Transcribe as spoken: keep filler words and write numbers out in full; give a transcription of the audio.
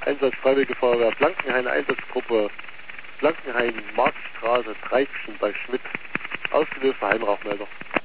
Einsatz Freiwillige Feuerwehr Blankenhain, Einsatzgruppe Blankenhain, Marktstraße, dreizehn bei Schmidt. Ausgelöster Heimrauchmelder.